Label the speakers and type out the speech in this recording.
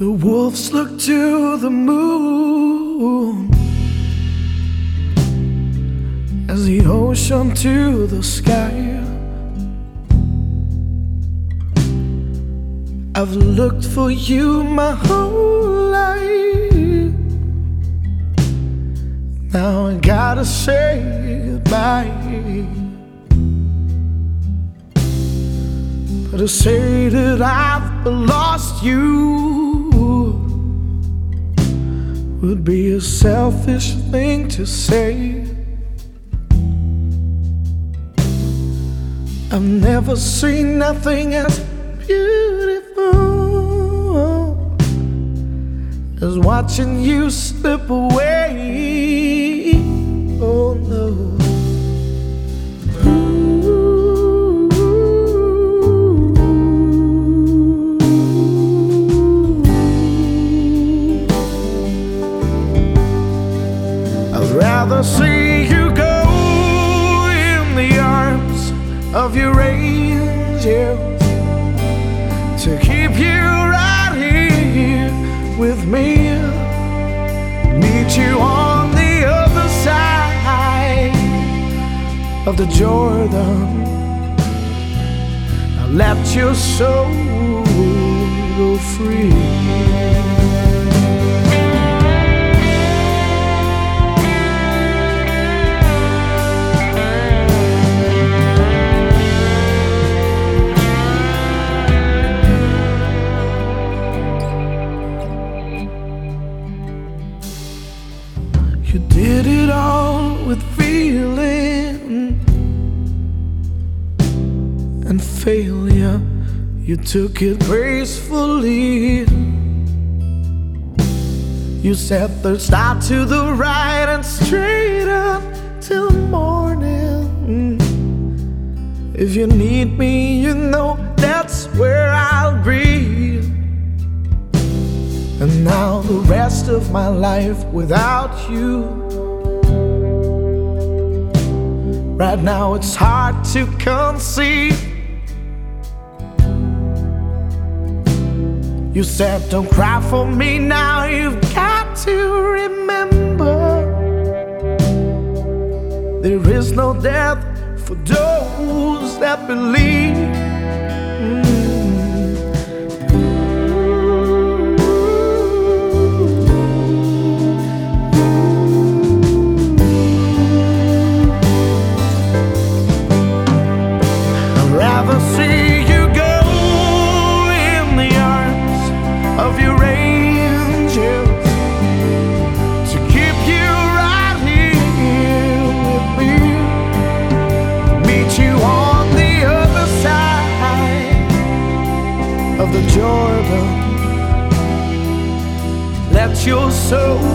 Speaker 1: The wolves look to the moon as the ocean to the sky. I've looked for you my whole life. Now I gotta say goodbye. But to say that I've lost you would be a selfish thing to say. I've never seen nothing as beautiful as watching you slip away. Oh no. I'd rather see you go in the arms of your angels, to keep you right here with me, meet you on the other side of the Jordan. Now let your soul go free. You did it all with feeling and failure. You took it gracefully. You set the star to the right and straight up till morning. If you need me, you know that's where I'll be. And now the rest of my life without you, right now it's hard to conceive. You said don't cry for me now, you've got to remember there is no death for those that believe. Rather see you go in the arms of your angels, to keep you right here with me, meet you on the other side of the Jordan. Let your soul